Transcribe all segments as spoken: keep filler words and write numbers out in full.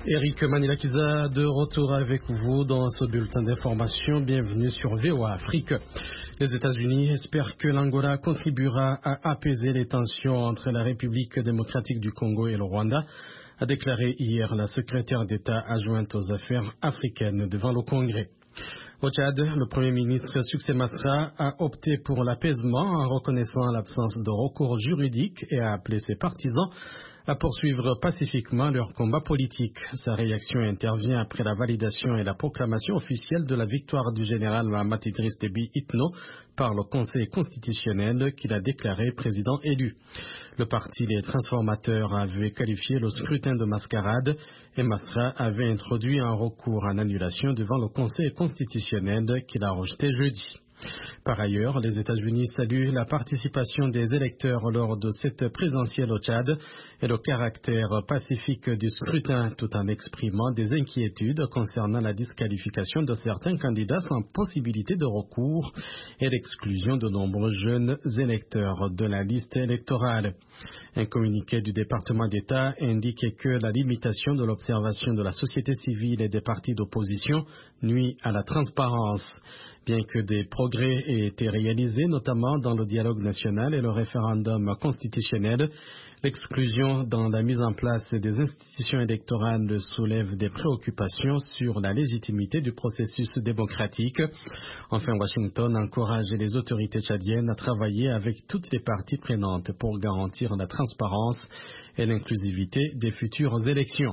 Eric Manilakiza de retour avec vous dans ce bulletin d'information. Bienvenue sur V O A Afrique. Les États-Unis espèrent que l'Angola contribuera à apaiser les tensions entre la République démocratique du Congo et le Rwanda, a déclaré hier la secrétaire d'État adjointe aux affaires africaines devant le Congrès. Au Tchad, le Premier ministre Succès Masra a opté pour l'apaisement en reconnaissant l'absence de recours juridique et a appelé ses partisans à poursuivre pacifiquement leur combat politique. Sa réaction intervient après la validation et la proclamation officielle de la victoire du général Mahamat Idriss Déby Itno par le Conseil constitutionnel qu'il a déclaré président élu. Le parti Les Transformateurs avait qualifié le scrutin de mascarade et Masra avait introduit un recours en annulation devant le Conseil constitutionnel qu'il a rejeté jeudi. Par ailleurs, les États-Unis saluent la participation des électeurs lors de cette présidentielle au Tchad et le caractère pacifique du scrutin, tout en exprimant des inquiétudes concernant la disqualification de certains candidats sans possibilité de recours et l'exclusion de nombreux jeunes électeurs de la liste électorale. Un communiqué du département d'État indique que la limitation de l'observation de la société civile et des partis d'opposition nuit à la transparence. Bien que des progrès aient été réalisés, notamment dans le dialogue national et le référendum constitutionnel, l'exclusion dans la mise en place des institutions électorales soulève des préoccupations sur la légitimité du processus démocratique. Enfin, Washington encourage les autorités tchadiennes à travailler avec toutes les parties prenantes pour garantir la transparence et l'inclusivité des futures élections.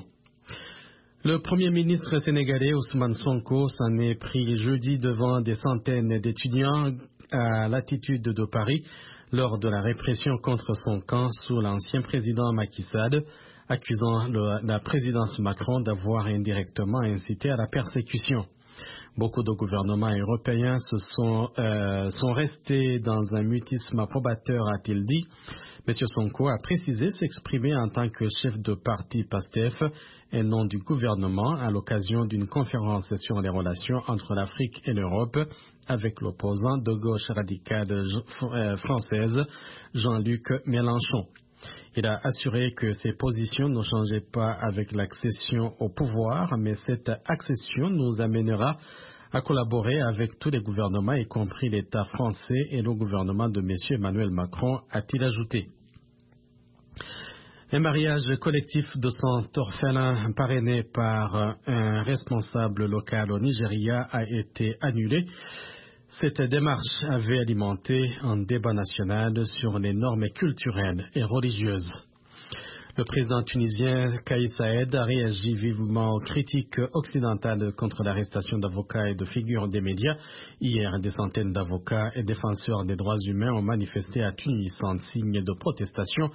Le Premier ministre sénégalais Ousmane Sonko s'en est pris jeudi devant des centaines d'étudiants à l'altitude de Paris lors de la répression contre son camp sous l'ancien président Macky Sall, accusant le, la présidence Macron d'avoir indirectement incité à la persécution. Beaucoup de gouvernements européens se sont, euh, sont restés dans un mutisme approbateur, a-t-il dit. M. Sonko a précisé s'exprimer en tant que chef de parti PASTEF et non du gouvernement à l'occasion d'une conférence sur les relations entre l'Afrique et l'Europe avec l'opposant de gauche radicale française Jean-Luc Mélenchon. Il a assuré que ses positions ne changeaient pas avec l'accession au pouvoir, mais cette accession nous amènera à collaborer avec tous les gouvernements, y compris l'État français et le gouvernement de M. Emmanuel Macron, a-t-il ajouté. Un mariage collectif de cent orphelins parrainé par un responsable local au Nigeria a été annulé. Cette démarche avait alimenté un débat national sur les normes culturelles et religieuses. Le président tunisien Kais Saied a réagi vivement aux critiques occidentales contre l'arrestation d'avocats et de figures des médias. Hier, des centaines d'avocats et défenseurs des droits humains ont manifesté à Tunis en signe de protestation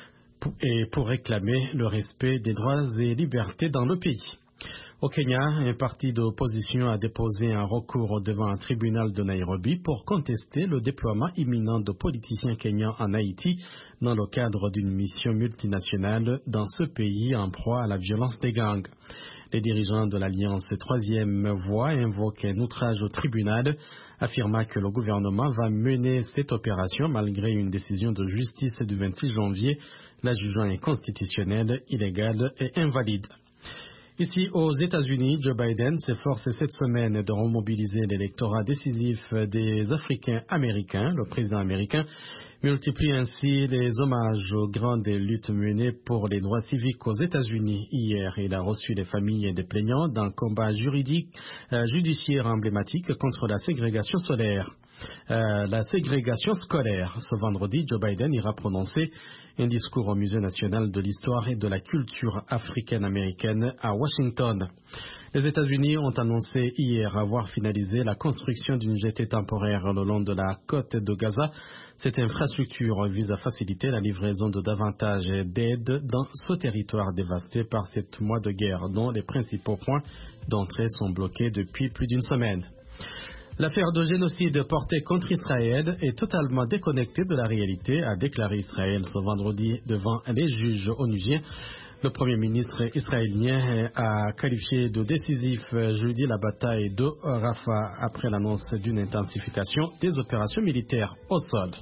et pour réclamer le respect des droits et libertés dans le pays. Au Kenya, un parti d'opposition a déposé un recours devant un tribunal de Nairobi pour contester le déploiement imminent de politiciens kenyans en Haïti dans le cadre d'une mission multinationale dans ce pays en proie à la violence des gangs. Les dirigeants de l'Alliance Troisième Voie invoquent un outrage au tribunal, affirmant que le gouvernement va mener cette opération malgré une décision de justice du vingt-six janvier, la jugeant inconstitutionnelle, illégale et invalide. Ici, aux États-Unis, Joe Biden s'efforce cette semaine de remobiliser l'électorat décisif des Africains américains. Le président américain multiplie ainsi les hommages aux grandes luttes menées pour les droits civiques aux États-Unis. Hier, il a reçu les familles des plaignants d'un combat juridique, euh, judiciaire emblématique contre la ségrégation solaire. Euh, la ségrégation scolaire. Ce vendredi, Joe Biden ira prononcer un discours au Musée national de l'histoire et de la culture africaine-américaine à Washington. Les États-Unis ont annoncé hier avoir finalisé la construction d'une jetée temporaire le long de la côte de Gaza. Cette infrastructure vise à faciliter la livraison de davantage d'aide dans ce territoire dévasté par sept mois de guerre, dont les principaux points d'entrée sont bloqués depuis plus d'une semaine. L'affaire de génocide portée contre Israël est totalement déconnectée de la réalité, a déclaré Israël ce vendredi devant les juges onusiens. Le Premier ministre israélien a qualifié de décisif jeudi la bataille de Rafah après l'annonce d'une intensification des opérations militaires au sol.